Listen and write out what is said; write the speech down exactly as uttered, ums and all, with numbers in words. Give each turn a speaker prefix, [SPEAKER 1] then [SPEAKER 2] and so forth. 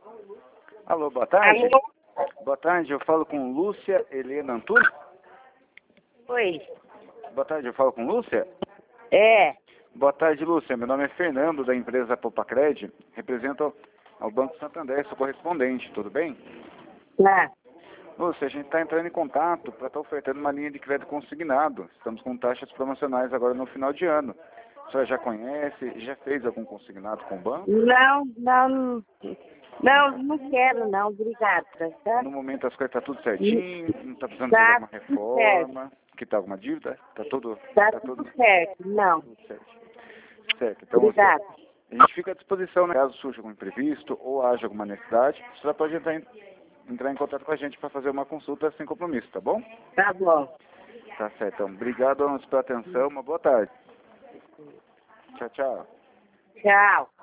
[SPEAKER 1] Alô, boa tarde.
[SPEAKER 2] Alô?
[SPEAKER 1] Boa tarde, eu falo com Lúcia Helena Antunes.
[SPEAKER 2] Oi.
[SPEAKER 1] Boa tarde, eu falo com Lúcia.
[SPEAKER 2] É.
[SPEAKER 1] Boa tarde, Lúcia. Meu nome é Fernando, da empresa Popacred. Represento ao Banco Santander, sou correspondente, tudo bem?
[SPEAKER 2] Lá.
[SPEAKER 1] Lúcia, a gente está entrando em contato para estar ofertando uma linha de crédito consignado. Estamos com taxas promocionais agora no final de ano. A senhora já conhece, já fez algum consignado com o banco?
[SPEAKER 2] Não, não, não, não quero não, obrigada, tá?
[SPEAKER 1] No momento as coisas estão tudo certinho, não está precisando
[SPEAKER 2] Tá
[SPEAKER 1] fazer alguma
[SPEAKER 2] tudo
[SPEAKER 1] reforma, que está alguma dívida? Está tudo,
[SPEAKER 2] Tá
[SPEAKER 1] tá
[SPEAKER 2] tudo
[SPEAKER 1] tudo,
[SPEAKER 2] certo, não,
[SPEAKER 1] tudo certo. Certo, então Lúcia,
[SPEAKER 2] obrigada.
[SPEAKER 1] a gente fica à disposição, né? Caso surja algum imprevisto ou haja alguma necessidade, a senhora pode entrar em, entrar em contato com a gente para fazer uma consulta sem compromisso, tá bom?
[SPEAKER 2] Tá bom.
[SPEAKER 1] Tá certo, então obrigado pela atenção, uma boa tarde. Tchau, tchau.
[SPEAKER 2] Tchau.